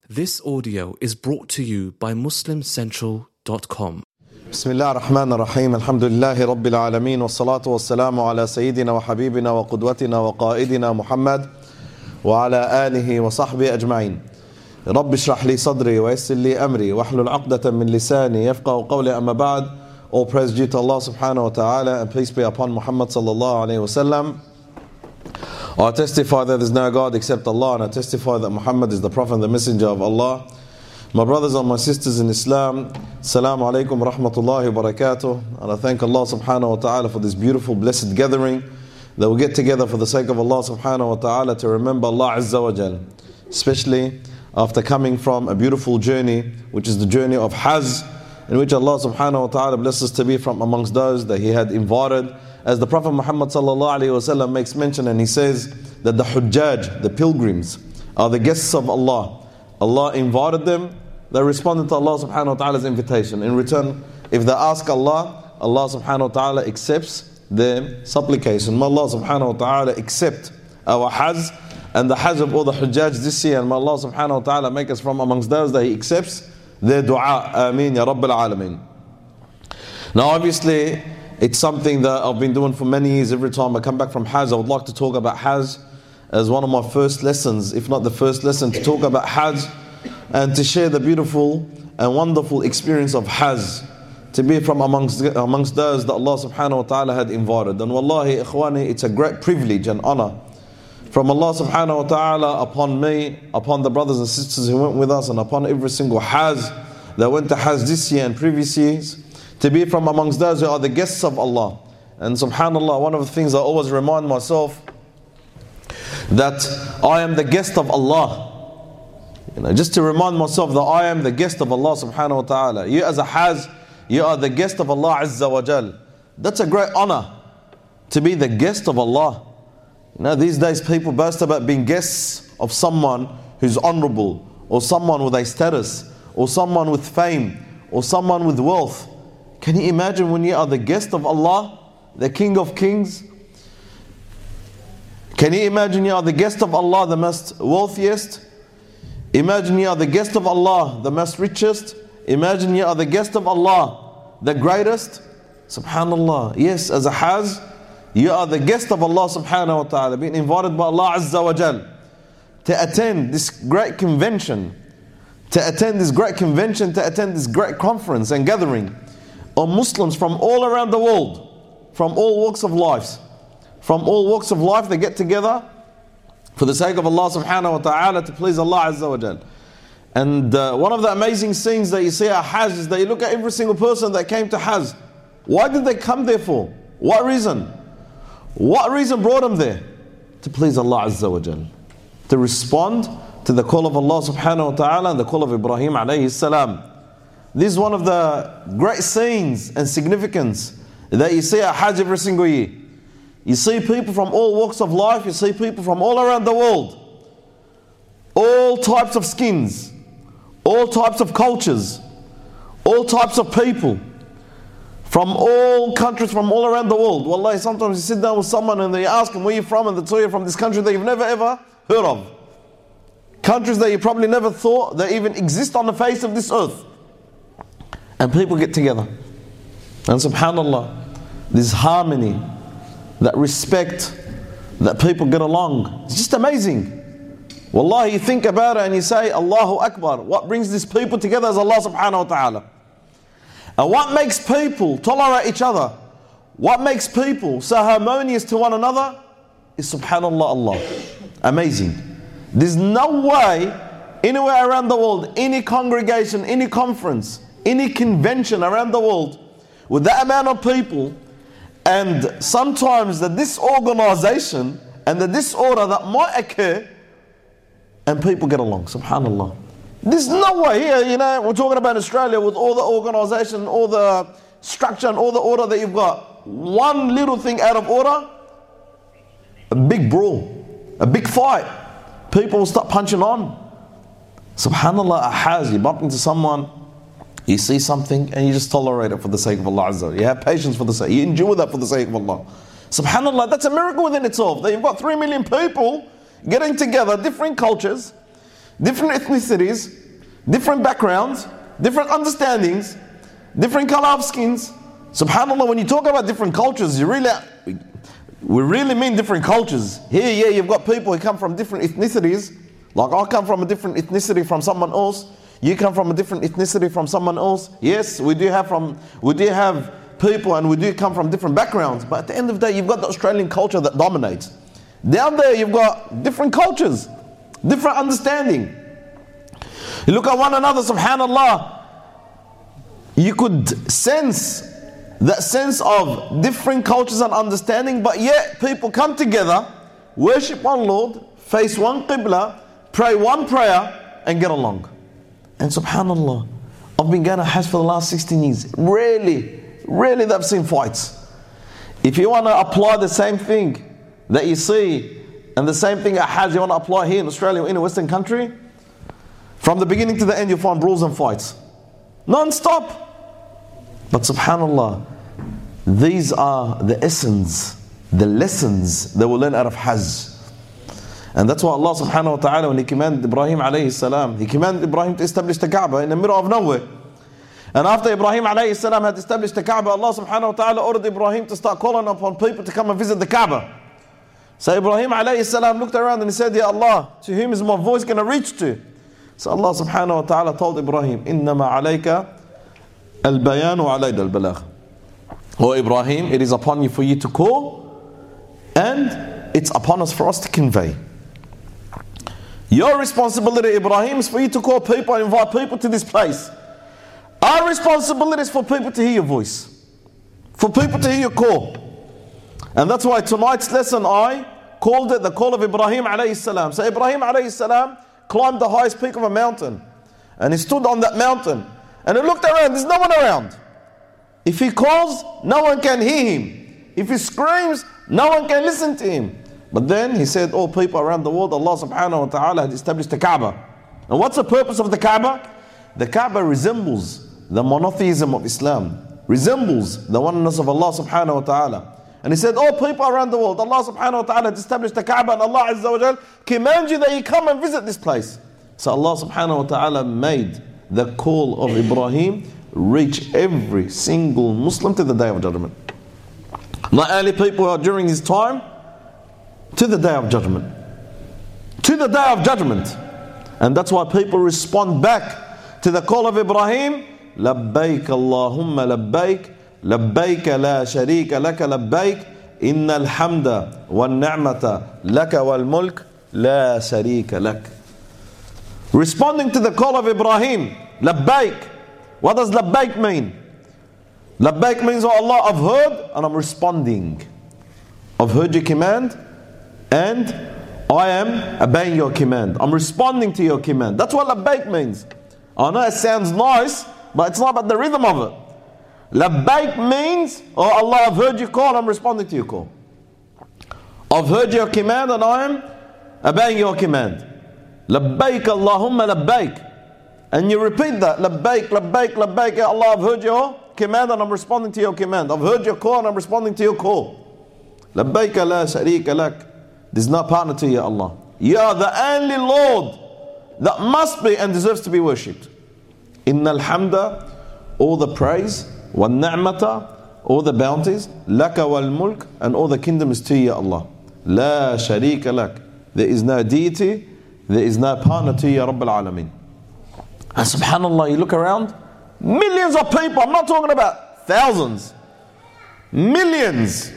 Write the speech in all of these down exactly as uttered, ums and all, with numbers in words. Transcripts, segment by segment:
This audio is brought to you by muslim central dot com. بسم الله الرحمن الرحيم الحمد لله رب العالمين والصلاة والسلام على سيدنا وحبيبنا وقدوتنا وقائدنا محمد وعلى آله وصحبه أجمعين. رب اشرح لي صدري ويسر لي أمري واحلل عقدة من لساني يفقهوا قولي. أما بعد, all praise due to Allah subhanahu wa ta'ala, and peace be upon Muhammad sallallahu alayhi wa sallam. I testify that there is no God except Allah, and I testify that Muhammad is the Prophet and the Messenger of Allah. My brothers and my sisters in Islam, Assalamu alaikum wa rahmatullahi wa barakatuh. And I thank Allah subhanahu wa ta'ala for this beautiful blessed gathering, that we get together for the sake of Allah subhanahu wa ta'ala to remember Allah Azza wa Jal, especially after coming from a beautiful journey, which is the journey of Hajj, in which Allah subhanahu wa ta'ala blesses us to be from amongst those that He had invited. As the Prophet Muhammad sallallahu alayhi wa sallam makes mention, and he says that the Hujjaj, the pilgrims, are the guests of Allah. Allah invited them, they responded to Allah subhanahu wa ta'ala's invitation. In return, if they ask Allah, Allah subhanahu wa ta'ala accepts their supplication. May Allah subhanahu wa ta'ala accept our Hajj and the Hajj of all the Hujjaj this year, and may Allah subhanahu wa ta'ala make us from amongst those that He accepts their dua. Ameen ya Rabbil Alameen. Now obviously, it's something that I've been doing for many years. Every time I come back from Hajj, I would like to talk about Hajj as one of my first lessons, if not the first lesson, to talk about Hajj and to share the beautiful and wonderful experience of Hajj, to be from amongst, amongst those that Allah subhanahu wa ta'ala had invited. And wallahi, ikhwani, it's a great privilege and honor from Allah subhanahu wa ta'ala upon me, upon the brothers and sisters who went with us, and upon every single Hajj that went to Hajj this year and previous years, to be from amongst those who are the guests of Allah. And subhanallah, one of the things I always remind myself, that I am the guest of Allah. You know, just to remind myself that I am the guest of Allah subhanahu wa ta'ala. You as a Hajj, you are the guest of Allah Azza wa Jal. That's a great honor, to be the guest of Allah. You know, these days people boast about being guests of someone who's honorable, or someone with a status, or someone with fame, or someone with wealth. Can you imagine when you are the guest of Allah, the King of Kings? Can you imagine you are the guest of Allah, the most wealthiest? Imagine you are the guest of Allah, the most richest. Imagine you are the guest of Allah, the greatest. Subhanallah. Yes, as a Hajj, you are the guest of Allah subhanahu wa ta'ala, being invited by Allah Azza wa Jal to attend this great convention, to attend this great convention, to attend this great conference and gathering of Muslims from all around the world, from all walks of life. From all walks of life, they get together for the sake of Allah subhanahu wa ta'ala, to please Allah Azza wa Jal. And uh, one of the amazing scenes that you see at Hajj is that you look at every single person that came to Hajj. Why did they come there for? What reason? What reason brought them there? To please Allah Azza wa Jal, to respond to the call of Allah subhanahu wa ta'ala and the call of Ibrahim alayhi salam. This is one of the great scenes and significance that you see at Hajj every single year. You see people from all walks of life, you see people from all around the world, all types of skins, all types of cultures, all types of people, from all countries, from all around the world. Wallahi, sometimes you sit down with someone and they ask them, where you from? And they tell you from this country that you've never ever heard of. Countries that you probably never thought that even exist on the face of this earth. And people get together. And subhanallah, this harmony, that respect, that people get along. It's just amazing. Wallahi, you think about it and you say, Allahu Akbar. What brings these people together is Allah subhanahu wa ta'ala. And what makes people tolerate each other, what makes people so harmonious to one another, is subhanallah Allah. Amazing. There's no way anywhere around the world, any congregation, any conference, any convention around the world, with that amount of people, and sometimes the disorganization and the disorder that might occur, and people get along, subhanallah. There's no way here, you know, we're talking about Australia with all the organization, all the structure and all the order that you've got. One little thing out of order, a big brawl, a big fight. People will start punching on. Subhanallah, a Hajj, you bump into someone, you see something and you just tolerate it for the sake of Allah Azza wa Jalla. You have patience for the sake, you endure that for the sake of Allah. Subhanallah, that's a miracle within itself. That you've got three million people getting together, different cultures, different ethnicities, different backgrounds, different understandings, different color of skins. SubhanAllah, when you talk about different cultures, you really, we really mean different cultures. Here, yeah, you've got people who come from different ethnicities. Like I come from a different ethnicity from someone else. You come from a different ethnicity from someone else. Yes, we do have from we do have people and we do come from different backgrounds. But at the end of the day, you've got the Australian culture that dominates. Down there, you've got different cultures, different understanding. You look at one another, subhanAllah, you could sense that sense of different cultures and understanding, but yet people come together, worship one Lord, face one Qibla, pray one prayer, and get along. And subhanAllah, I've been going to Hajj for the last sixteen years. Rarely, rarely that I've seen fights. If you want to apply the same thing that you see, and the same thing at Hajj you want to apply here in Australia or in a Western country, from the beginning to the end you'll find brawls and fights. Non-stop. But subhanAllah, these are the essence, the lessons that we'll learn out of Hajj. And that's why Allah subhanahu wa ta'ala, when He commanded Ibrahim alayhi salam, He commanded Ibrahim to establish the Kaaba in the middle of nowhere. And after Ibrahim alayhi salam had established the Kaaba, Allah subhanahu wa ta'ala ordered Ibrahim to start calling upon people to come and visit the Kaaba. So Ibrahim alayhi salam looked around and he said, Ya Allah, to whom is my voice going to reach to? So Allah subhanahu wa ta'ala told Ibrahim, Innama alayka al-bayanu alayda al-balagh. O Ibrahim, it is upon you for you to call, and it's upon us for us to convey. Your responsibility, Ibrahim, is for you to call people and invite people to this place. Our responsibility is for people to hear your voice, for people to hear your call. And that's why tonight's lesson I called it the call of Ibrahim alayhi salam. So Ibrahim alayhi salam climbed the highest peak of a mountain, and he stood on that mountain, and he looked around, there's no one around. If he calls, no one can hear him. If he screams, no one can listen to him. But then he said, all people around the world, Allah subhanahu wa ta'ala had established the Kaaba. And what's the purpose of the Kaaba? The Kaaba resembles the monotheism of Islam, resembles the oneness of Allah subhanahu wa ta'ala. And he said, all people around the world, Allah subhanahu wa ta'ala had established the Kaaba, and Allah azza wa jal commands you that you come and visit this place. So Allah subhanahu wa ta'ala made the call of Ibrahim reach every single Muslim to the Day of Judgment. Not only people who are during his time, to the Day of Judgment. To the Day of Judgment. And that's why people respond back to the call of Ibrahim. Labbaik Allahumma labbaik. Labbaik la sharika laka labbaik. Inna alhamda wal ni'mata laka wal mulk la sharika lak. Responding to the call of Ibrahim. Labbaik. What does labbaik mean? Labbaik means, oh Allah, I've heard and I'm responding. I've heard your command and I am obeying your command. I'm responding to your command. That's what labbaik means. I know it sounds nice, but it's not about the rhythm of it. Labbaik means, oh Allah, I've heard your call, I'm responding to your call. I've heard your command and I am obeying your command. Labbaik Allahumma labbaik. And you repeat that. Labbaik, labbaik, labbaik. Ya Allah, I've heard your command and I'm responding to your command. I've heard your call and I'm responding to your call. Labbaik la sharika lak. There's no partner to you, Allah. You are the only Lord that must be and deserves to be worshipped. Inna alhamda, all the praise, wal ni'mata, all the bounties, laka wal mulk, and all the kingdom is to you, Allah. La sharika lak. There is no deity, there is no partner to you, Rabbil Alameen. And subhanAllah, you look around, millions of people, I'm not talking about thousands, millions.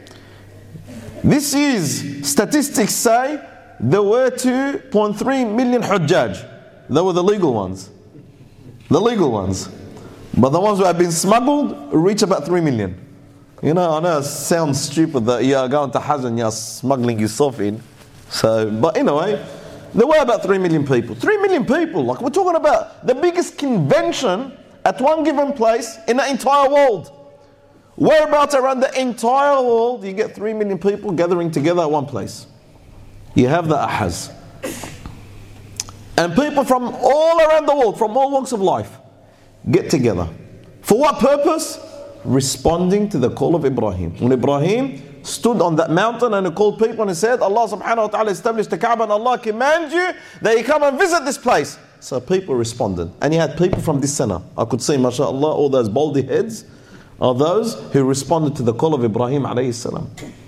This year's statistics say there were two point three million Hujjaj. They were the legal ones. The legal ones. But the ones who have been smuggled reach about three million. You know, I know it sounds stupid that you are going to Hajj and you are smuggling yourself in. So, but anyway, there were about three million people. three million people, like we're talking about the biggest convention at one given place in the entire world. Whereabouts around the entire world you get three million people gathering together at one place. You have the Ahaz. And people from all around the world, from all walks of life, get together. For what purpose? Responding to the call of Ibrahim. When Ibrahim stood on that mountain and he called people and he said, Allah subhanahu wa ta'ala established the Kaaba and Allah commands you that you come and visit this place. So people responded. And he had people from this center. I could see, mashallah, all those baldy heads are those who responded to the call of Ibrahim alayhi salam.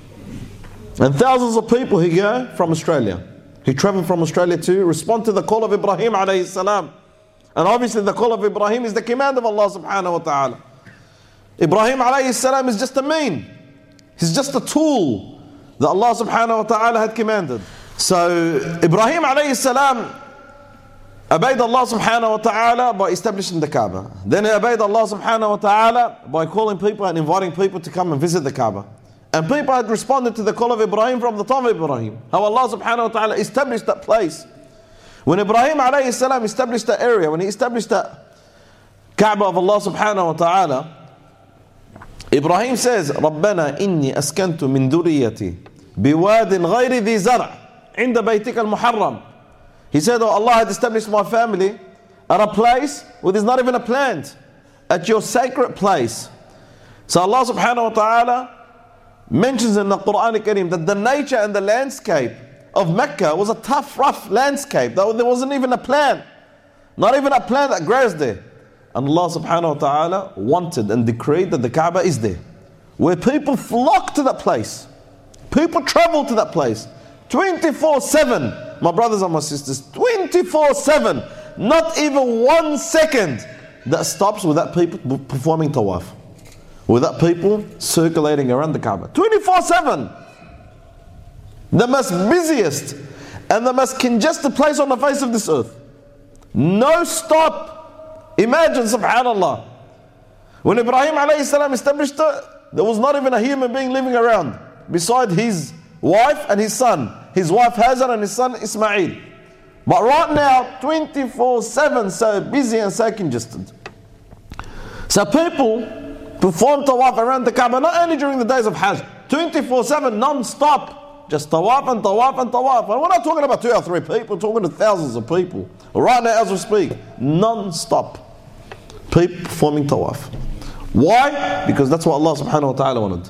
And thousands of people who go from Australia. He travelled from Australia to respond to the call of Ibrahim alayhi salam. And obviously the call of Ibrahim is the command of Allah subhanahu wa ta'ala. Ibrahim alayhi salam is just a mean. He's just a tool that Allah subhanahu wa ta'ala had commanded. So Ibrahim alayhi salam obeyed Allah subhanahu wa ta'ala by establishing the Kaaba. Then he obeyed Allah subhanahu wa ta'ala by calling people and inviting people to come and visit the Kaaba. And people had responded to the call of Ibrahim from the time of Ibrahim. How Allah subhanahu wa ta'ala established that place. When Ibrahim alayhi salam established that area, when he established that Kaaba of Allah subhanahu wa ta'ala, Ibrahim says, رَبَّنَا إِنِّي أَسْكَنْتُ مِنْ ذُرِّيَّتِي بِوَادٍ غَيْرِ ذِي زَرْعٍ عِنْدَ بَيْتِكَ الْمُحَرَّمِ. He said, oh, Allah had established my family at a place where there's not even a plant, at your sacred place. So Allah subhanahu wa ta'ala mentions in the Quran Kareem that the nature and the landscape of Mecca was a tough, rough landscape. There wasn't even a plant, not even a plant that grows there. And Allah subhanahu wa ta'ala wanted and decreed that the Kaaba is there, where people flock to that place. People travel to that place twenty-four seven. My brothers and my sisters, twenty-four seven. Not even one second that stops without people performing tawaf, without people circulating around the Kaaba. twenty-four seven. The most busiest and the most congested place on the face of this earth. No stop. Imagine, subhanallah, when Ibrahim alayhi salam established it, there was not even a human being living around beside his wife and his son. His wife Hajar and his son Ismail. But right now, twenty-four seven, so busy and so congested. So people perform tawaf around the Kaaba, not only during the days of Hajj, twenty-four seven, non-stop. Just tawaf and tawaf and tawaf. And we're not talking about two or three people, we're talking to thousands of people. Right now as we speak, non-stop. People performing tawaf. Why? Because that's what Allah subhanahu wa ta'ala wanted.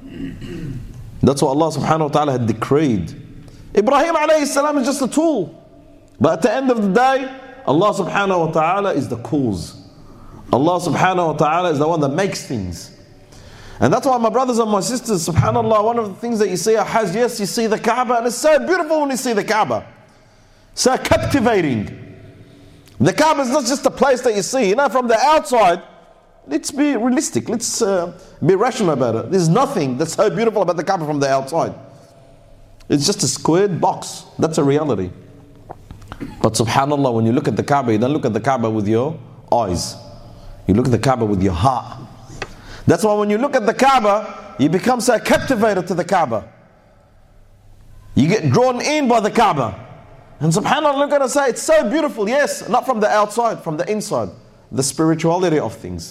That's what Allah subhanahu wa ta'ala had decreed. Ibrahim alayhi salam is just a tool. But at the end of the day, Allah subhanahu wa ta'ala is the cause. Allah subhanahu wa ta'ala is the one that makes things. And that's why, my brothers and my sisters, subhanallah, one of the things that you see at Hajj, yes, you see the Kaaba, and it's so beautiful when you see the Kaaba. So captivating. The Kaaba is not just a place that you see. You know, from the outside, let's be realistic. Let's uh, be rational about it. There's nothing that's so beautiful about the Kaaba from the outside. It's just a squared box. That's a reality. But subhanallah, when you look at the Kaaba, you don't look at the Kaaba with your eyes. You look at the Kaaba with your heart. That's why when you look at the Kaaba, you become so captivated to the Kaaba. You get drawn in by the Kaaba. And subhanAllah, look at it and say, it's so beautiful. Yes, not from the outside, from the inside. The spirituality of things.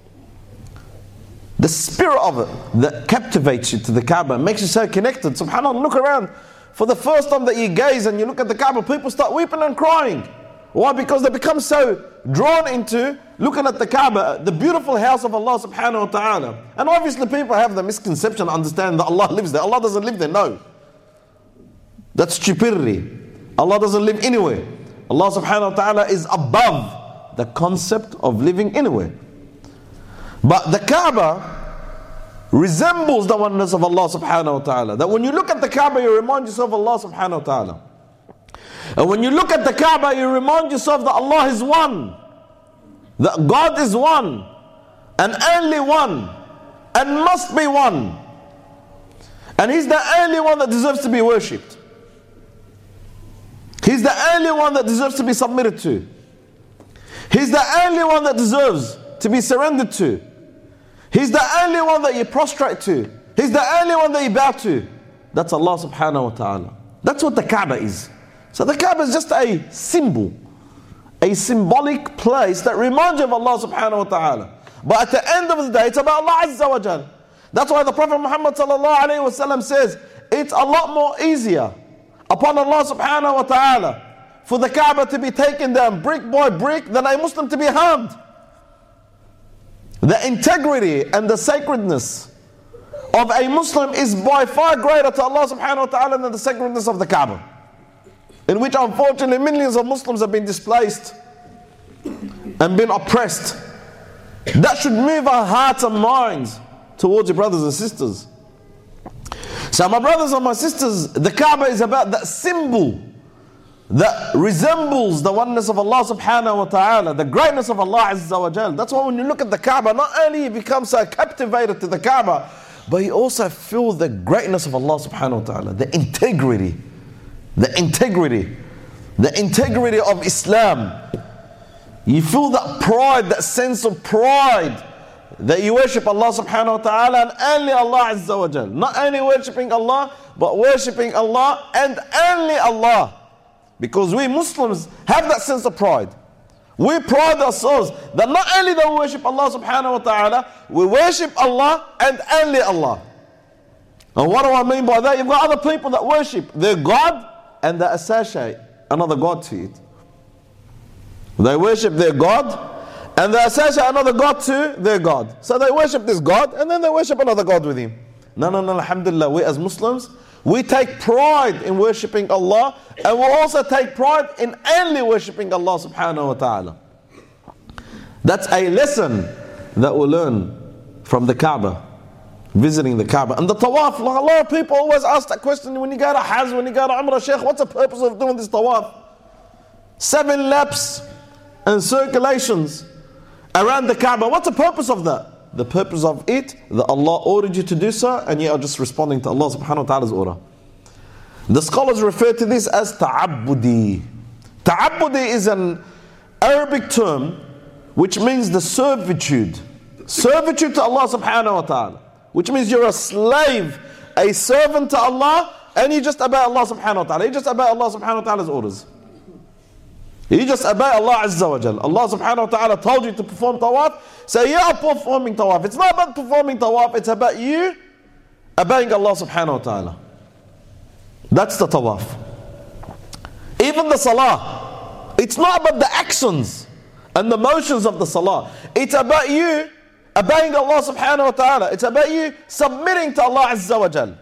The spirit of it that captivates you to the Kaaba, makes you so connected. SubhanAllah, look around. For the first time that you gaze and you look at the Kaaba, people start weeping and crying. Why? Because they become so drawn into looking at the Kaaba, the beautiful house of Allah subhanahu wa ta'ala. And obviously people have the misconception, understanding that Allah lives there. Allah doesn't live there, no. That's stupidity. Allah doesn't live anywhere. Allah subhanahu wa ta'ala is above the concept of living anywhere. But the Kaaba resembles the oneness of Allah subhanahu wa ta'ala. That when you look at the Kaaba, you remind yourself of Allah subhanahu wa ta'ala. And when you look at the Kaaba, you remind yourself that Allah is one. That God is one. And only one. And must be one. And He's the only one that deserves to be worshipped. He's the only one that deserves to be submitted to. He's the only one that deserves to be surrendered to. He's the only one that you prostrate to. He's the only one that you bow to. That's Allah subhanahu wa ta'ala. That's what the Kaaba is. So the Kaaba is just a symbol, a symbolic place that reminds you of Allah subhanahu wa ta'ala. But at the end of the day, it's about Allah Azza wa Jal. That's why the Prophet Muhammad sallallahu alayhi wa sallam says, it's a lot more easier upon Allah subhanahu wa ta'ala for the Kaaba to be taken down brick by brick than a Muslim to be harmed. The integrity and the sacredness of a Muslim is by far greater to Allah subhanahu wa ta'ala than the sacredness of the Kaaba, in which unfortunately millions of Muslims have been displaced and been oppressed. That should move our hearts and minds towards your brothers and sisters. So my brothers and my sisters, the Kaaba is about that symbol that resembles the oneness of Allah subhanahu wa ta'ala, the greatness of Allah azza wa jal. That's why when you look at the Kaaba, not only you become so captivated to the Kaaba, but you also feel the greatness of Allah subhanahu wa ta'ala, the integrity, the integrity, the integrity of Islam. You feel that pride, that sense of pride, that you worship Allah subhanahu wa ta'ala and only Allah azza wa jal. Not only worshipping Allah, but worshipping Allah and only Allah. Because we Muslims have that sense of pride. We pride ourselves that not only that we worship Allah subhanahu wa ta'ala, we worship Allah and only Allah. And what do I mean by that? You've got other people that worship their God and they associate another God to it. They worship their God and they associate another God to their God. So they worship this God and then they worship another God with him. No, no, no, alhamdulillah, we as Muslims, we take pride in worshipping Allah, and we also take pride in only worshipping Allah subhanahu wa ta'ala. That's a lesson that we learn from the Kaaba, visiting the Kaaba. And the tawaf, like a lot of people always ask that question when you go to Hajj, when you go to Umrah, Shaykh, what's the purpose of doing this tawaf? Seven laps and circulations around the Kaaba. What's the purpose of that? The purpose of it, that Allah ordered you to do so, and you are just responding to Allah subhanahu wa ta'ala's order. The scholars refer to this as ta'abbudi. Ta'abbudi is an Arabic term which means the servitude. Servitude to Allah subhanahu wa ta'ala. Which means you're a slave, a servant to Allah, and you just obey Allah subhanahu wa ta'ala. You just obey Allah subhanahu wa ta'ala's orders. You just obey Allah azza wa jal. Allah subhanahu wa ta'ala told you to perform tawaf, so you are performing tawaf. It's not about performing tawaf, it's about you obeying Allah subhanahu wa ta'ala. That's the tawaf. Even the salah, it's not about the actions and the motions of the salah. It's about you obeying Allah subhanahu wa ta'ala. It's about you submitting to Allah azza wa jal.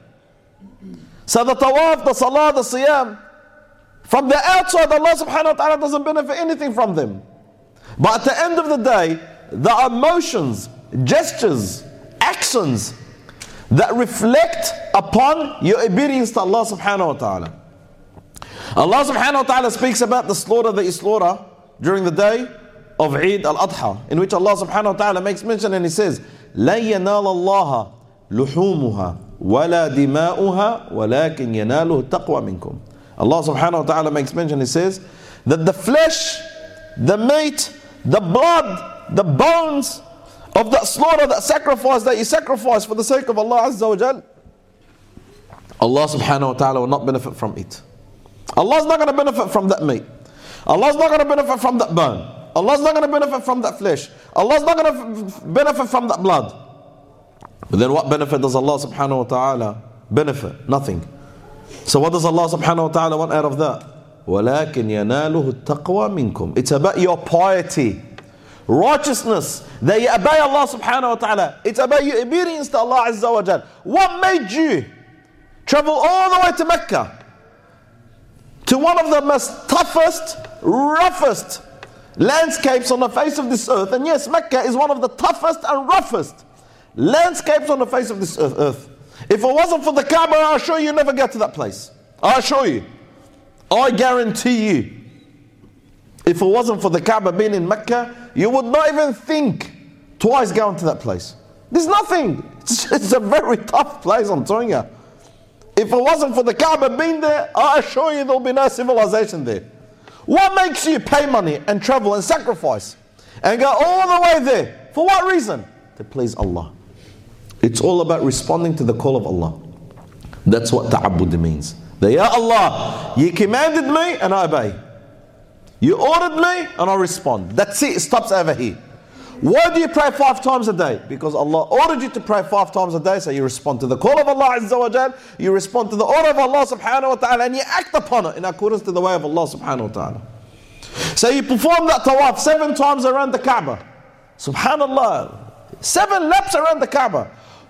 So the tawaf, the salah, the siyam, from the outside, Allah subhanahu wa ta'ala doesn't benefit anything from them. But at the end of the day, there are motions, gestures, actions that reflect upon your obedience to Allah subhanahu wa ta'ala. Allah subhanahu wa ta'ala speaks about the slaughter that you slaughter during the day of Eid al-Adha, in which Allah subhanahu wa ta'ala makes mention and He says, لَن يَنَالَ اللَّهَ لُحُومُهَا وَلَا دِمَاؤُهَا وَلَكِنْ يَنَالُهُ التَّقْوَى مِنْكُمْ. Allah subhanahu wa ta'ala makes mention, He says, that the flesh, the meat, the blood, the bones of that slaughter, that sacrifice that you sacrifice for the sake of Allah azza wa jal, Allah subhanahu wa ta'ala will not benefit from it. Allah's not going to benefit from that meat. Allah's not going to benefit from that bone. Allah's not going to benefit from that flesh. Allah's not going to benefit from that blood. But then what benefit does Allah subhanahu wa ta'ala benefit? Nothing. So what does Allah subhanahu wa ta'ala want out of that? وَلَكِنْ يَنَالُهُ التَّقْوَى مِنْكُمْ. It's about your piety, righteousness, that you obey Allah subhanahu wa ta'ala. It's about your obedience to Allah azza wa jal. What made you travel all the way to Mecca, to one of the most toughest, roughest landscapes on the face of this earth? And yes, Mecca is one of the toughest and roughest landscapes on the face of this earth. If it wasn't for the Kaaba, I assure you, you never get to that place. I assure you. I guarantee you. If it wasn't for the Kaaba being in Mecca, you would not even think twice going to that place. There's nothing. It's, it's a very tough place, I'm telling you. If it wasn't for the Kaaba being there, I assure you there will be no civilization there. What makes you pay money and travel and sacrifice and go all the way there? For what reason? To please Allah. It's all about responding to the call of Allah. That's what ta'abbud means. That, Ya Allah, you commanded me and I obey. You ordered me and I respond. That's it, it stops over here. Why do you pray five times a day? Because Allah ordered you to pray five times a day, so you respond to the call of Allah azza wa jal, you respond to the order of Allah subhanahu wa ta'ala, and you act upon it in accordance to the way of Allah subhanahu wa ta'ala. So you perform that tawaf seven times around the Kaaba. Subhanallah. Seven laps around the Kaaba.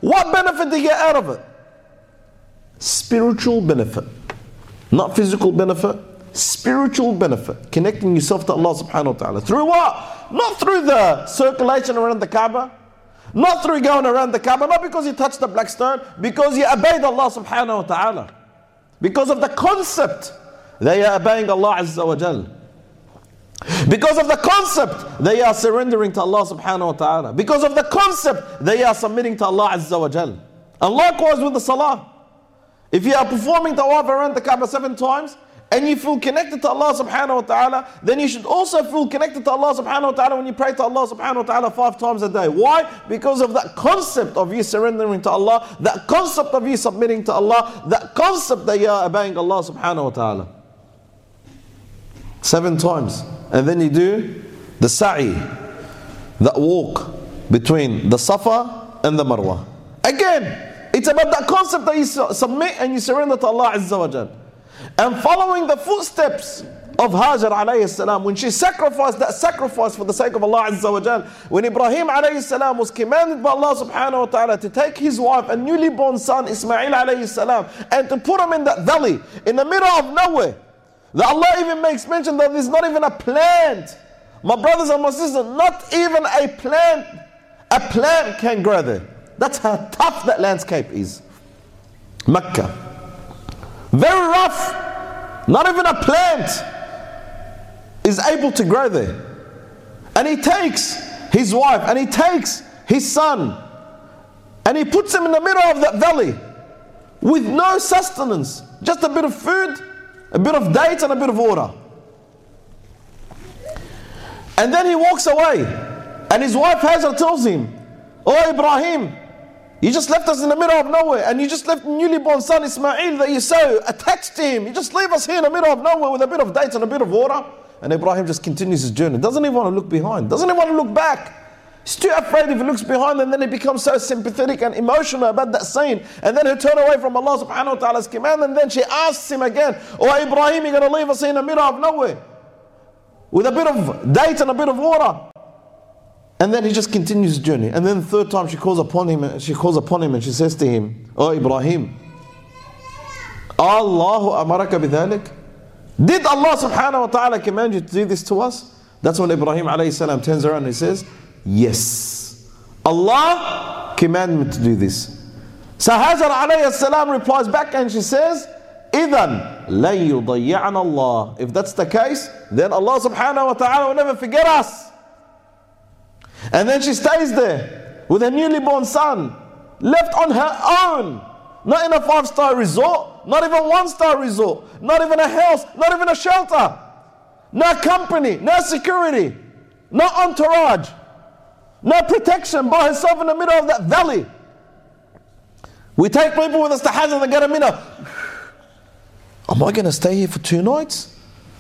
What benefit do you get out of it? Spiritual benefit. Not physical benefit, spiritual benefit. Connecting yourself to Allah subhanahu wa ta'ala. Through what? Not through the circulation around the Kaaba. Not through going around the Kaaba. Not because you touched the black stone. Because you obeyed Allah subhanahu wa ta'ala. Because of the concept they are obeying Allah Azza wa Jal. Because of the concept they are surrendering to Allah subhanahu wa ta'ala. Because of the concept they are submitting to Allah Azza wa Jal. And likewise with the salah. If you are performing tawaf around the Kaaba seven times and you feel connected to Allah subhanahu wa ta'ala, then you should also feel connected to Allah subhanahu wa ta'ala when you pray to Allah subhanahu wa ta'ala five times a day. Why? Because of that concept of you surrendering to Allah, that concept of you submitting to Allah, that concept that you are obeying Allah subhanahu wa ta'ala. Seven times. And then you do the sa'i, that walk between the Safa and the Marwa. Again, it's about that concept that you submit and you surrender to Allah Azza wa Jal. And following the footsteps of Hajar alayhi salam, when she sacrificed that sacrifice for the sake of Allah Azza wa Jal, when Ibrahim alayhi salam was commanded by Allah subhanahu wa ta'ala to take his wife and newly born son Ismail alayhi salam and to put him in that valley in the middle of nowhere, that Allah even makes mention that there's not even a plant. My brothers and my sisters, not even a plant, a plant can grow there. That's how tough that landscape is. Mecca. Very rough. Not even a plant is able to grow there. And he takes his wife and he takes his son and he puts him in the middle of that valley with no sustenance. Just a bit of food, a bit of dates and a bit of water. And then he walks away and his wife Hajar tells him, "Oh Ibrahim, you just left us in the middle of nowhere and you just left newly born son Ismail that you're so attached to him. You just leave us here in the middle of nowhere with a bit of dates and a bit of water." And Ibrahim just continues his journey. Doesn't even want to look behind. Doesn't even want to look back. He's too afraid if he looks behind, and then he becomes so sympathetic and emotional about that scene. And then he'll turn away from Allah subhanahu wa ta'ala's command. And then she asks him again, "Oh Ibrahim, you're going to leave us here in the middle of nowhere with a bit of date and a bit of water?" And then he just continues his journey. And then the third time she calls upon him, she calls upon him and she says to him, "Oh Ibrahim, Allahu amaraka bidhalik? Did Allah subhanahu wa ta'ala command you to do this to us?" That's when Ibrahim alayhi salam turns around and he says, "Yes, Allah commanded me to do this." So Hajar alayhi salam replies back and she says, "Idhan la yudayya'ana Allah." If that's the case, then Allah subhanahu wa ta'ala will never forget us. And then she stays there with her newly born son, left on her own, not in a five-star resort, not even one-star resort, not even a house, not even a shelter, no company, no security, no entourage, no protection, by herself in the middle of that valley. We take people with us to Hajj and they get a minute. Am I going to stay here for two nights?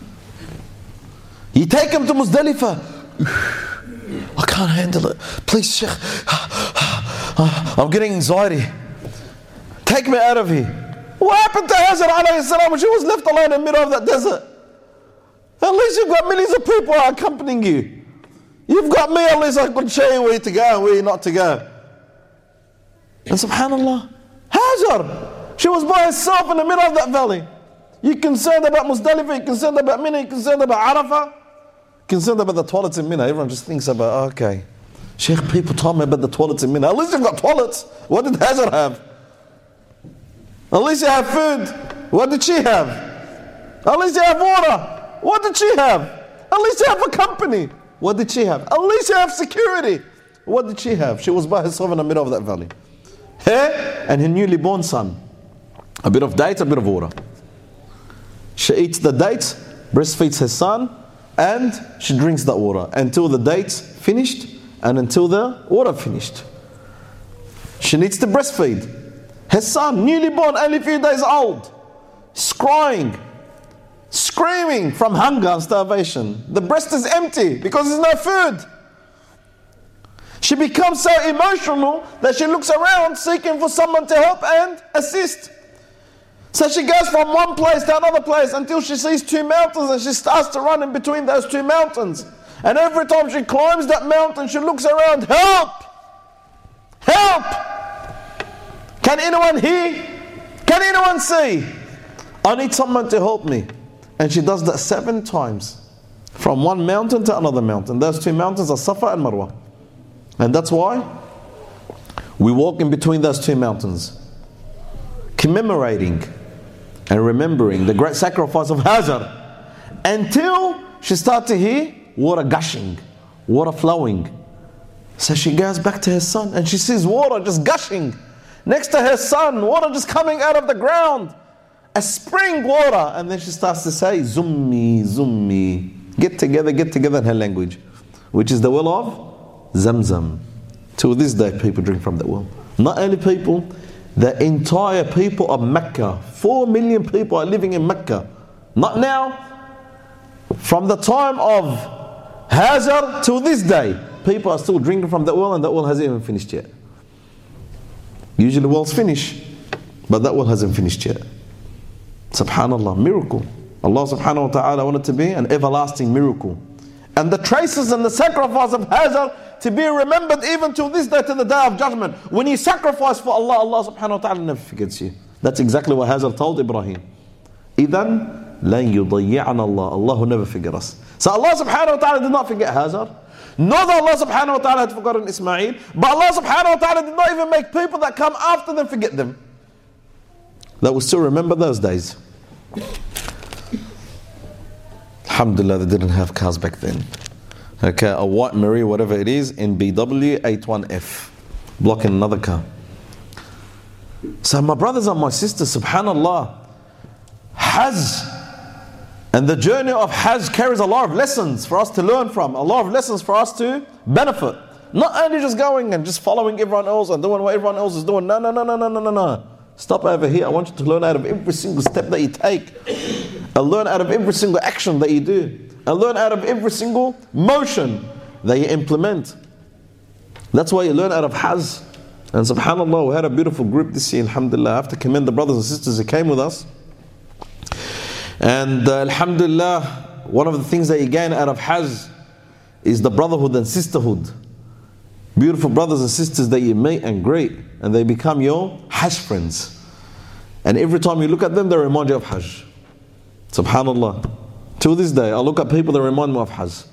You take them to Muzdalifah. I can't handle it. Please, Sheikh. I'm getting anxiety. Take me out of here. What happened to Hajar alayhi salam when she was left alone in the middle of that desert? At least you've got millions of people accompanying you. You've got me, at least I can show you where to go and where not to go. And subhanAllah, Hajar, she was by herself in the middle of that valley. You're concerned about Muzdalifah, you're concerned about Mina, you're concerned about Arafah, concerned about the toilets in Mina. Everyone just thinks about, okay, Sheikh, people told me about the toilets in Mina. At least you've got toilets. What did Hajar have? At least you have food. What did she have? At least you have water. What did she have? At least you have a company. What did she have? At least you have security. What did she have? She was by herself in the middle of that valley. Her and her newly born son. A bit of dates, a bit of water. She eats the dates, breastfeeds her son, and she drinks that water until the dates finished and until the water finished. She needs to breastfeed. Her son, newly born, only a few days old, is crying, screaming from hunger and starvation. The breast is empty because there's no food. She becomes so emotional that she looks around seeking for someone to help and assist. So she goes from one place to another place until she sees two mountains and she starts to run in between those two mountains. And every time she climbs that mountain, she looks around, help! Help! Can anyone hear? Can anyone see? I need someone to help me. And she does that seven times. From one mountain to another mountain. Those two mountains are Safa and Marwa. And that's why we walk in between those two mountains, commemorating and remembering the great sacrifice of Hajar, until she starts to hear water gushing, water flowing. So she goes back to her son and she sees water just gushing next to her son, water just coming out of the ground, a spring water. And then she starts to say, Zummi, Zummi. Get together, get together in her language, which is the well of Zamzam. Till this day, people drink from that well. Not only people, the entire people of Mecca. Four million people are living in Mecca. Not now. From the time of Hajar till this day, people are still drinking from that well, and that well hasn't even finished yet. Usually wells finish, but that well hasn't finished yet. Subhanallah, miracle. Allah subhanahu wa ta'ala wanted to be an everlasting miracle. And the traces and the sacrifice of Hajar to be remembered even till this day, to the day of judgment. When you sacrifice for Allah, Allah subhanahu wa ta'ala never forgets you. That's exactly what Hajar told Ibrahim. إِذَنْ لَنْ يُضَيِّعَنَ اللَّهُ Allah will never forget us. So Allah subhanahu wa ta'ala did not forget Hajar. Nor that Allah subhanahu wa ta'ala had forgotten Ismail. But Allah subhanahu wa ta'ala did not even make people that come after them forget them. That will still remember those days. Alhamdulillah, they didn't have cars back then. Okay, a white Marie, whatever it is, in B W eighty-one F, blocking another car. So my brothers and my sisters, subhanallah, Hajj and the journey of Hajj carries a lot of lessons for us to learn from, a lot of lessons for us to benefit. Not only just going and just following everyone else and doing what everyone else is doing. No, no, no, no, no, no, no, no. Stop over here. I want you to learn out of every single step that you take. And learn out of every single action that you do. And learn out of every single motion that you implement. That's why you learn out of Hajj. And subhanAllah, we had a beautiful group this year, alhamdulillah. I have to commend the brothers and sisters who came with us. And uh, alhamdulillah, one of the things that you gain out of Hajj is the brotherhood and sisterhood. Beautiful brothers and sisters that you meet and greet, and they become your Hajj friends. And every time you look at them, they remind you of Hajj. Subhanallah. Till this day, I look at people that remind me of Hajj.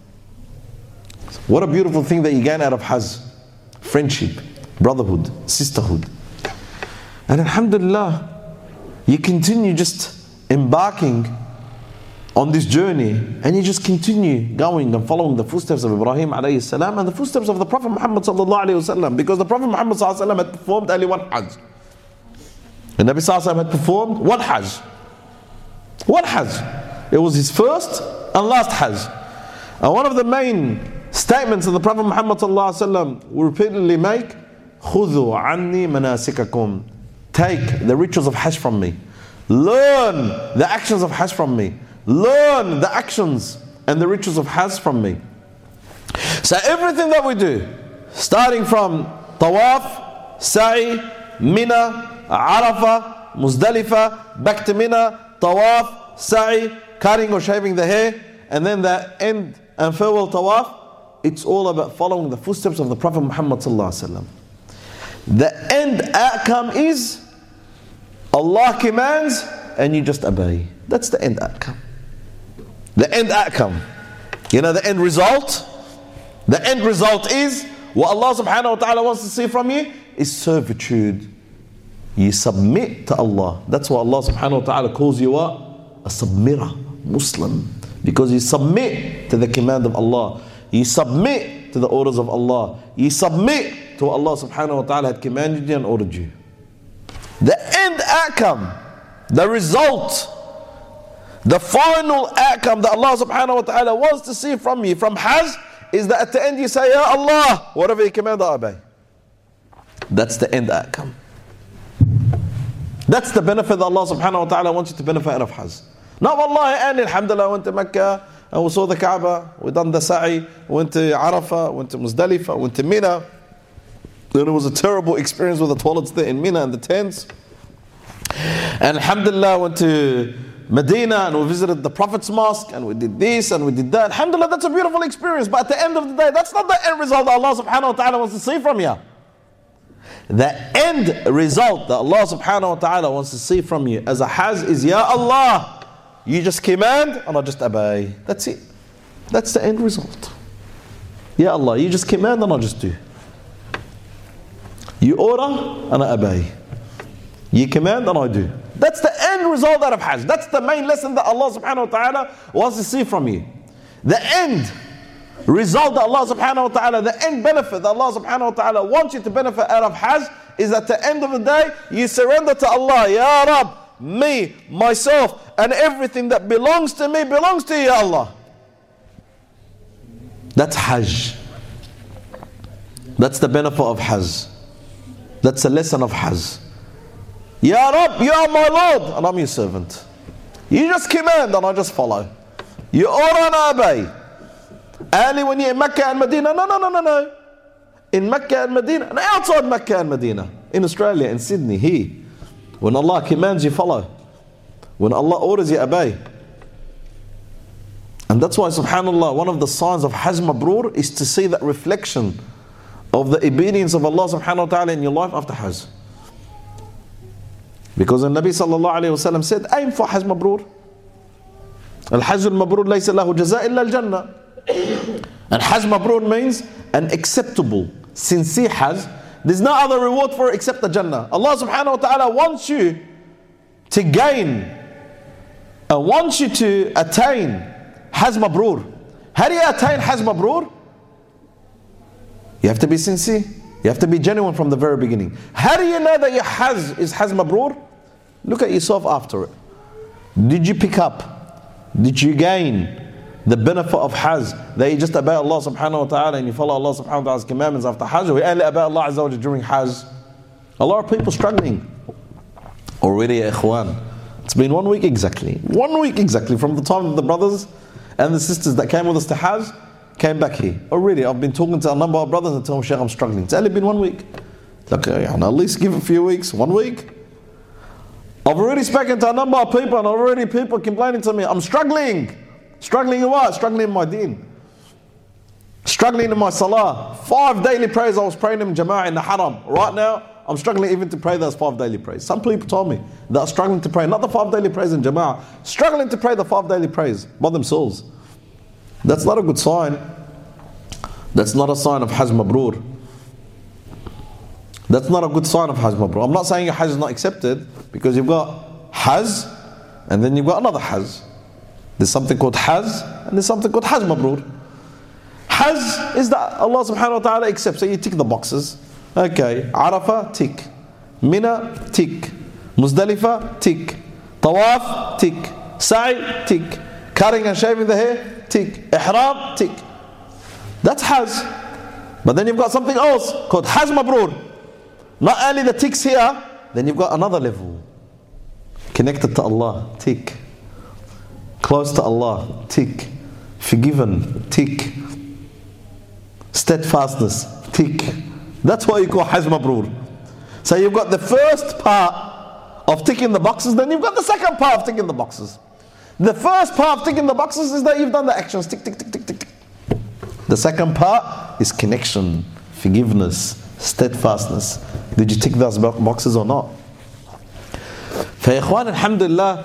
What a beautiful thing that you gain out of Hajj. Friendship, brotherhood, sisterhood. And alhamdulillah, you continue just embarking on this journey, and you just continue going and following the footsteps of Ibrahim alayhi salam and the footsteps of the Prophet Muhammad sallallahu alayhi wasallam, because the Prophet Muhammad sallallahu alayhi wasallam had performed only one Hajj. The Nabi sallallahu alayhi wasallam had performed one Hajj. One Hajj. It was his first and last Hajj. And one of the main statements that the Prophet Muhammad sallallahu alayhi wasallam will repeatedly make, خُذُوا عَنِّي مَنَاسِكَكُمْ. Take the rituals of Hajj from me. Learn the actions of Hajj from me. Learn the actions and the rituals of Hajj from me. So everything that we do, starting from Tawaf, Sa'i, Mina, Arafah, Muzdalifah, back to Mina, Tawaf, Sa'i, cutting or shaving the hair, and then the end and farewell Tawaf, it's all about following the footsteps of the Prophet Muhammad sallallahu alaihi wasallam. The end outcome is Allah commands and you just obey. That's the end outcome. The end outcome. You know the end result? The end result is what Allah subhanahu wa ta'ala wants to see from you is servitude. You submit to Allah. That's why Allah subhanahu wa ta'ala calls you what? A submitter, Muslim. Because you submit to the command of Allah. You submit to the orders of Allah. You submit to what Allah subhanahu wa ta'ala had commanded you and ordered you. The end outcome, the result, the final outcome that Allah subhanahu wa ta'ala wants to see from you, from Hajj, is that at the end you say, Ya Allah, whatever you command, I obey. That's the end outcome. That's the benefit that Allah subhanahu wa ta'ala wants you to benefit out of Hajj. Not wallahi, and alhamdulillah, went to Mecca, and we saw the Kaaba, we done the Sa'i, went to Arafah, went to Muzdalifah, went to Mina. Then it was a terrible experience with the toilets there in Mina and the tents. And alhamdulillah, went to Medina and we visited the Prophet's mosque and we did this and we did that. Alhamdulillah, that's a beautiful experience. But at the end of the day, that's not the end result that Allah subhanahu wa ta'ala wants to see from you. The end result that Allah subhanahu wa ta'ala wants to see from you as a hajj is, Ya Allah, you just command and I just obey. That's it. That's the end result. Ya Allah, you just command and I just do. You order and I obey. You command and I do. That's the end result out of hajj. That's the main lesson that Allah subhanahu wa ta'ala wants to see from you. The end result that Allah subhanahu wa ta'ala, the end benefit that Allah subhanahu wa ta'ala wants you to benefit out of hajj is at the end of the day, you surrender to Allah. Ya Rab, me, myself, and everything that belongs to me belongs to you, Ya Allah. That's hajj. That's the benefit of hajj. That's the lesson of hajj. Ya Rab, you are my Lord and I'm your servant. You just command and I just follow. You order and I obey. Early when you're in Mecca and Medina, no, no, no, no, no. In Mecca and Medina, and outside Mecca and Medina, in Australia, in Sydney, here. When Allah commands, you follow. When Allah orders, you obey. And that's why, subhanAllah, one of the signs of Hajj Mabrur is to see that reflection of the obedience of Allah subhanahu wa ta'ala in your life after Hajj. Because the Nabi sallallahu alayhi wa sallam said, aim for Hajj Mabrur. Al-Hajj al-Mabrur laysa lahu jaza illa al-Jannah. And Hajj Mabrur means an acceptable, sincere Hajj. There's no other reward for it except the Jannah. Allah subhanahu wa ta'ala wants you to gain and wants you to attain Hajj Mabrur. How do you attain Hajj Mabrur? You have to be sincere. You have to be genuine from the very beginning. How do you know that your Hajj is Hajj Mabrur? Look at yourself after it. Did you pick up? Did you gain the benefit of Hajj? That you just obey Allah subhanahu wa ta'ala and you follow Allah subhanahu wa ta'ala's commandments after Hajj? Or we only obey Allah azza wa jalla during Hajj? A lot of people struggling. Already, ya ikhwan. It's been one week exactly. One week exactly from the time that the brothers and the sisters that came with us to Hajj came back here. Already, I've been talking to a number of brothers and telling them, Shaykh, I'm struggling. It's only been one week. Like, at least give it a few weeks, one week. I've already spoken to a number of people and already people complaining to me, I'm struggling. Struggling in what? Struggling in my deen. Struggling in my salah. Five daily prayers I was praying in Jama'ah in the Haram. Right now, I'm struggling even to pray those five daily prayers. Some people told me that are struggling to pray, not the five daily prayers in Jama'ah, struggling to pray the five daily prayers by themselves. That's not a good sign. That's not a sign of Hajj Mabrur. That's not a good sign of Hajj Mabrur. I'm not saying your Hajj is not accepted, because you've got Hajj and then you've got another Hajj. There's something called Hajj and there's something called Hajj Mabrur. Hajj is that Allah subhanahu wa ta'ala accepts. So you tick the boxes. Okay, Arafah, tick. Mina, tick. Muzdalifah, tick. Tawaf, tick. Sa'i, tick. Cutting and shaving the hair, tick. Ihram, tick. That's Hajj. But then you've got something else called Hajj Mabrur. Not only the ticks here, then you've got another level. Connected to Allah, tick. Close to Allah, tick. Forgiven, tick. Steadfastness, tick. That's what you call Hajj Mabrur. So you've got the first part of ticking the boxes, then you've got the second part of ticking the boxes. The first part of ticking the boxes is that you've done the actions, tick, tick, tick, tick, tick. The second part is connection, forgiveness, steadfastness. Did you tick those boxes or not? For ikhwan, alhamdulillah,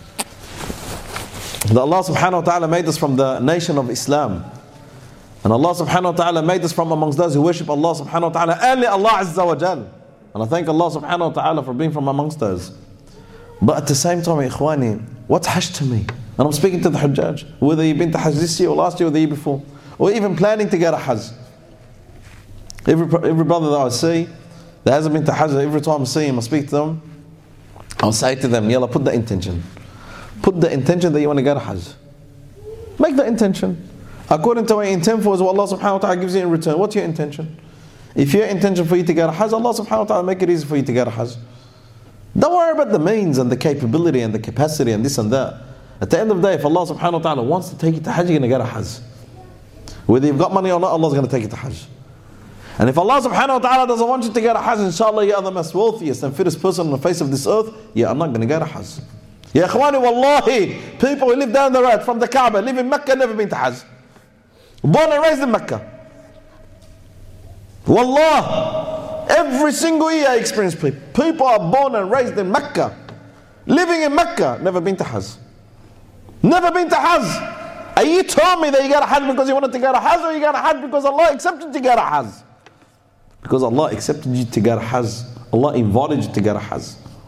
that Allah subhanahu wa ta'ala made us from the nation of Islam. And Allah subhanahu wa ta'ala made us from amongst those who worship Allah subhanahu wa ta'ala, only Allah azza wa jal. And I thank Allah subhanahu wa ta'ala for being from amongst those. But at the same time, ikhwani, what's Hajj to me? And I'm speaking to the Hajjaj, whether you've been to Hajj this year or last year or the year before, or even planning to go to Hajj. Every, every brother that I see that hasn't been to Hajj, every time I see him, I speak to them, I'll say to them, yalla, put the intention. Put the intention that you want to go to Hajj. Make the intention. According to what you intend for is what Allah subhanahu wa ta'ala gives you in return. What's your intention? If your intention for you to go to Hajj, Allah subhanahu wa ta'ala make it easy for you to go to Hajj. Don't worry about the means and the capability and the capacity and this and that. At the end of the day, if Allah subhanahu wa ta'ala wants to take you to Hajj, you're going to go to Hajj. Whether you've got money or not, Allah's going to take you to Hajj. And if Allah subhanahu wa ta'ala doesn't want you to go to Hajj, inshallah you are the most wealthiest and fittest person on the face of this earth, you are not going to go to Hajj. Ya ikhwani, wallahi, people who live down the road from the Kaaba, live in Mecca, never been to Hajj. Born and raised in Mecca. Wallah, Every single year I experience people. People are born and raised in Mecca, living in Mecca, never been to Hajj. Never been to Hajj. Are you telling me that you got a Hajj because you wanted to go to Hajj, or you got a Hajj because Allah accepted you to go to Hajj? Because Allah accepted you to go to Hajj. Allah invited you to go to Hajj.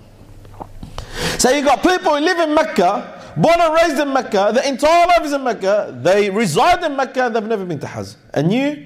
So you got people who live in Mecca, born and raised in Mecca, their entire life is in Mecca, they reside in Mecca, they've never been to Hajj. And you,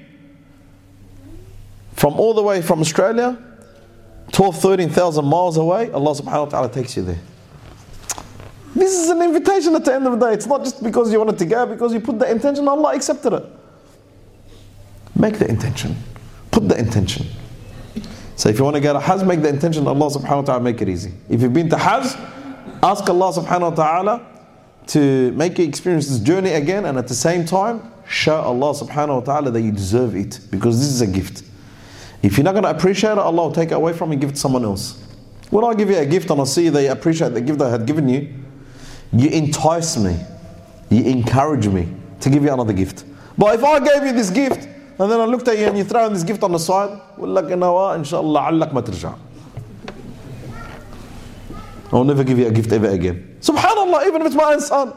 from all the way from Australia, twelve, thirteen thousand miles away, Allah subhanahu wa ta'ala takes you there. This is an invitation at the end of the day. It's not just because you wanted to go, because you put the intention, Allah accepted it. Make the intention. Put the intention. So if you want to go to Hajj, make the intention, Allah subhanahu wa ta'ala make it easy. If you've been to Hajj, ask Allah subhanahu wa ta'ala to make you experience this journey again, and at the same time, show Allah subhanahu wa ta'ala that you deserve it, because this is a gift. If you're not going to appreciate it, Allah will take it away from you and give it to someone else. When I give you a gift and I see that you appreciate the gift I had given you, you entice me, you encourage me to give you another gift. But if I gave you this gift, and then I looked at you and you throw this gift on the side, well, like, you know what, inshallah, allak ma tarja'. I'll never give you a gift ever again. Subhanallah, even if it's my own son.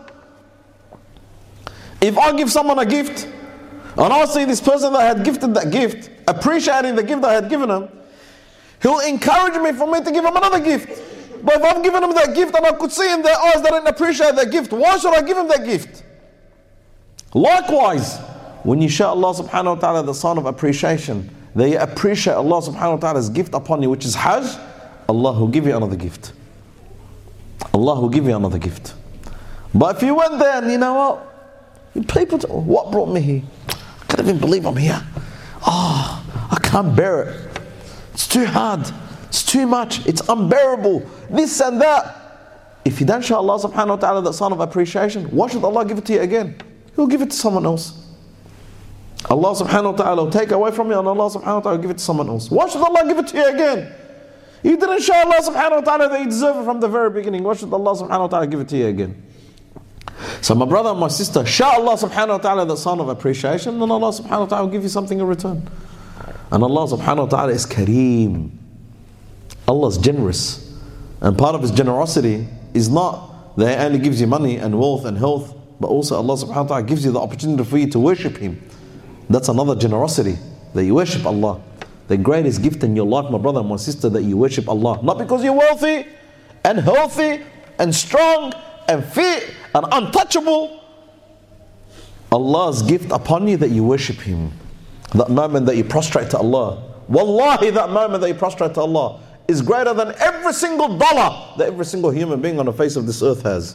If I give someone a gift, and I see this person that had gifted that gift, appreciating the gift I had given him, he'll encourage me for me to give him another gift. But if I've given him that gift and I could see in their eyes they didn't appreciate that gift, why should I give him that gift? Likewise, when you show Allah subhanahu wa ta'ala the sign of appreciation, that you appreciate Allah subhanahu wa ta'ala's gift upon you, which is Hajj, Allah will give you another gift. Allah will give you another gift. But if you went there and you know what, people, what brought me here? I can't even believe I'm here. Oh, I can't bear it. It's too hard. It's too much. It's unbearable. This and that. If you don't show Allah subhanahu wa ta'ala that sign of appreciation, why should Allah give it to you again? He'll give it to someone else. Allah subhanahu wa ta'ala will take away from you, and Allah subhanahu wa ta'ala will give it to someone else. Why should Allah give it to you again? You didn't show Allah subhanahu wa ta'ala that you deserve it from the very beginning. Why should Allah subhanahu wa ta'ala give it to you again? So my brother and my sister, show Allah subhanahu wa ta'ala the sign of appreciation, and Allah subhanahu wa ta'ala will give you something in return. And Allah subhanahu wa ta'ala is Kareem. Allah is generous. And part of His generosity is not that He only gives you money and wealth and health, but also Allah subhanahu wa ta'ala gives you the opportunity for you to worship Him. That's another generosity, that you worship Allah. The greatest gift in your life, my brother and my sister, that you worship Allah. Not because you're wealthy and healthy and strong and fit and untouchable. Allah's gift upon you, that you worship Him. That moment that you prostrate to Allah, wallahi, that moment that you prostrate to Allah is greater than every single dollar that every single human being on the face of this earth has.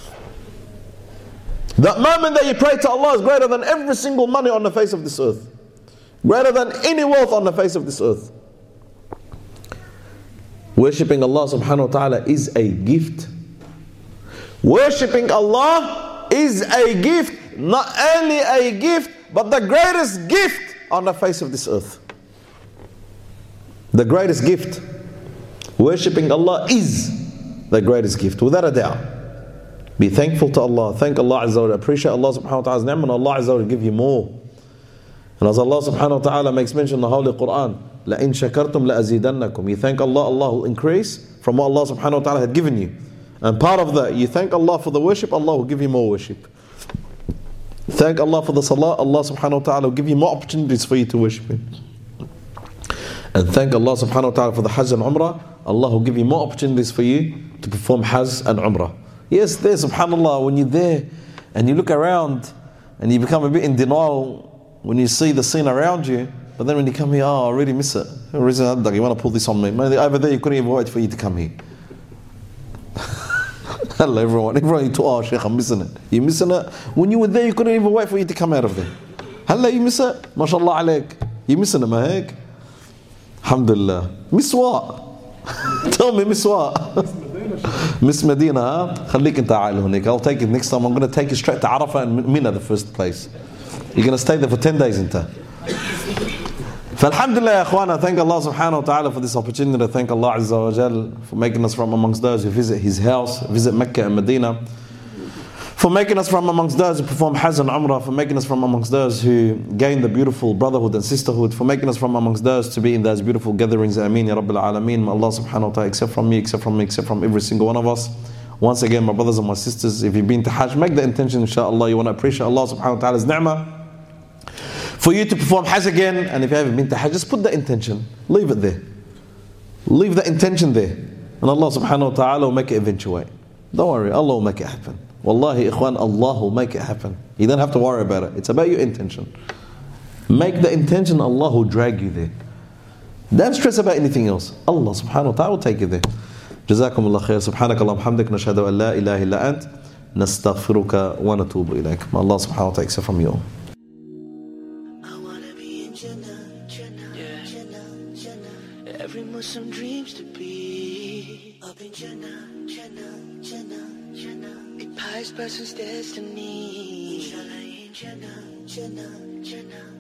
That moment that you pray to Allah is greater than every single money on the face of this earth. Greater than any wealth on the face of this earth. Worshipping Allah subhanahu wa ta'ala is a gift. Worshipping Allah is a gift. Not only a gift, but the greatest gift on the face of this earth. The greatest gift. Worshipping Allah is the greatest gift, without a doubt. Be thankful to Allah. Thank Allah Azza wa Jalla. Appreciate Allah subhanahu wa ta'ala's ni'mah, and Allah Azza wa Jalla give you more. And as Allah subhanahu wa ta'ala makes mention in the Holy Quran, لَإِن شَكَرْتُمْ لَأَزِيدَنَّكُمْ. You thank Allah, Allah will increase from what Allah subhanahu wa ta'ala had given you. And part of that, you thank Allah for the worship, Allah will give you more worship. Thank Allah for the salah, Allah subhanahu wa ta'ala will give you more opportunities for you to worship Him. And thank Allah subhanahu wa ta'ala for the Hajj and Umrah, Allah will give you more opportunities for you to perform Hajj and Umrah. Yes, there, subhanAllah, when you're there and you look around and you become a bit in denial when you see the scene around you, but then when you come here, oh, I really miss it. You want to pull this on me. Maybe over there you couldn't even wait for you to come here. Hello everyone, everyone you talk, oh Shaykh, I'm missing it. You missing it? When you were there you couldn't even wait for you to come out of there. Hello, you miss it? MashaAllah alayk. You missing it, mahek? Alhamdulillah. Miss what? Tell me, miss what? Miss Medina, huh? خليك انت عائل هناك. I'll take it next time. I'm going to take you straight to Arafah and Mina, the first place. You're going to stay there for ten days انت. فالحمدلله يا اخوانا, thank Allah subhanahu wa ta'ala for this opportunity. Thank Allah Azza wa Jal for making us from amongst those who visit His house, visit Mecca and Medina. for making us from amongst those who perform Hajj and Umrah, for making us from amongst those who gain the beautiful brotherhood and sisterhood, for making us from amongst those to be in those beautiful gatherings. Ameen, Ya Rabbil Alameen. May Allah subhanahu wa ta'ala accept from me, accept from me, accept from every single one of us. Once again, my brothers and my sisters, if you've been to Hajj, make the intention, inshallah. You want to appreciate Allah subhanahu wa ta'ala's ni'mah for you to perform Hajj again. And if you haven't been to Hajj, just put the intention. Leave it there. Leave the intention there. And Allah subhanahu wa ta'ala will make it eventuate. Don't worry, Allah will make it happen. Wallahi, ikhwan, Allah will make it happen. You don't have to worry about it. It's about your intention. Make the intention, Allah will drag you there. Don't stress about anything else. Allah subhanahu wa ta'ala will take you there. جزاكم الله خير. سبحانك اللهم وبحمدك نشهد أن لا إله إلا أنت نستغفرك ونتوب إليك. May Allah subhanahu wa ta'ala accept from you all. Every Muslim dreams to be up in Jannah, Jannah, Jannah, Jannah. A pious person's destiny. Inshallah in Jannah, Jannah, Jannah.